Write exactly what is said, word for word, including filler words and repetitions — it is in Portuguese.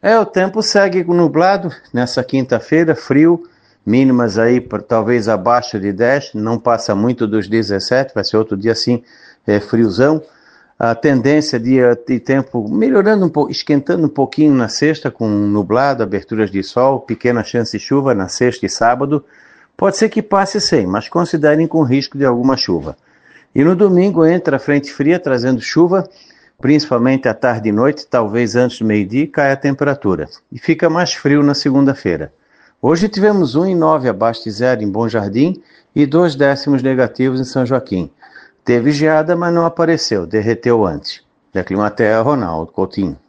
É, o tempo segue nublado nessa quinta-feira, frio, mínimas aí por, talvez abaixo de dez, não passa muito dos dezessete, vai ser outro dia assim, é, friozão. A tendência de, de tempo melhorando um pouco, esquentando um pouquinho na sexta, com nublado, aberturas de sol, pequena chance de chuva na sexta e sábado. Pode ser que passe sem, mas considerem com risco de alguma chuva. E no domingo entra a frente fria trazendo chuva, principalmente à tarde e noite, talvez antes do meio-dia, cai a temperatura. E fica mais frio na segunda-feira. Hoje tivemos um vírgula nove abaixo de zero em Bom Jardim e dois décimos negativos em São Joaquim. Teve geada, mas não apareceu, derreteu antes. Da Climaterra, Ronaldo Coutinho.